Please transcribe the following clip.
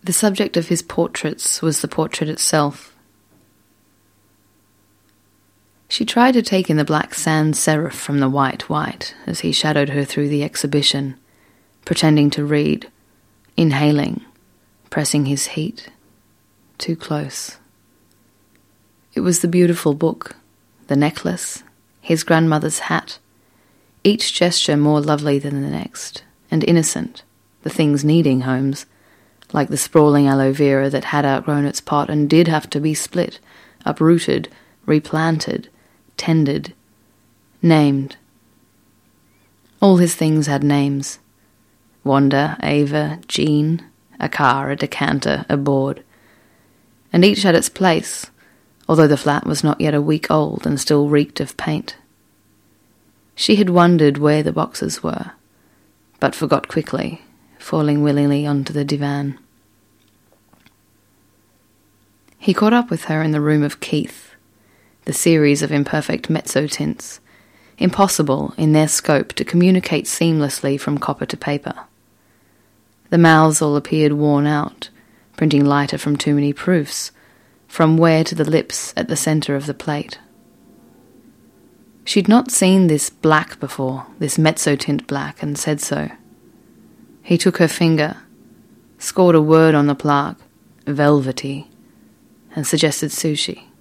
The subject of his portraits was the portrait itself. She tried to take in the black sans serif from the white as he shadowed her through the exhibition, pretending to read, inhaling, pressing his heat, too close. It was the beautiful book, the necklace, his grandmother's hat, each gesture more lovely than the next, and innocent, the things needing homes, like the sprawling aloe vera that had outgrown its pot and did have to be split, uprooted, replanted, tended, named. All his things had names. Wanda, Ava, Jean, a car, a decanter, a board. And each had its place, although the flat was not yet a week old and still reeked of paint. She had wondered where the boxes were, but forgot quickly, falling willingly onto the divan. He caught up with her in the room of Keith, the series of imperfect mezzo-tints, impossible in their scope to communicate seamlessly from copper to paper. The mouths all appeared worn out, printing lighter from too many proofs, from where to the lips at the centre of the plate. She'd not seen this black before, this mezzo-tint black, and said so. He took her finger, scored a word on the plaque, velvety, and suggested sushi.